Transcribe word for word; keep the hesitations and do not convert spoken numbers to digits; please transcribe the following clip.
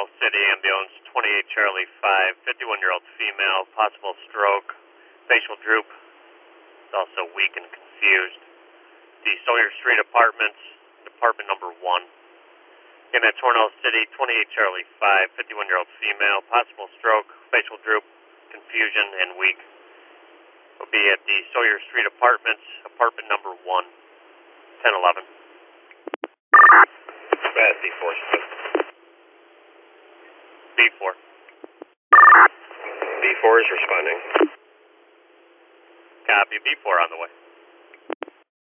Tornell City Ambulance, twenty-eight Charlie five, fifty-one-year-old female, possible stroke, facial droop, is also weak and confused. The Sawyer Street Apartments, apartment number one. In at Tornell City, twenty-eight Charlie five, fifty-one-year-old female, possible stroke, facial droop, confusion, and weak. Will be at the Sawyer Street Apartments, apartment number one, ten eleven. Bad D four. B four. B four is responding. Copy, B four on the way.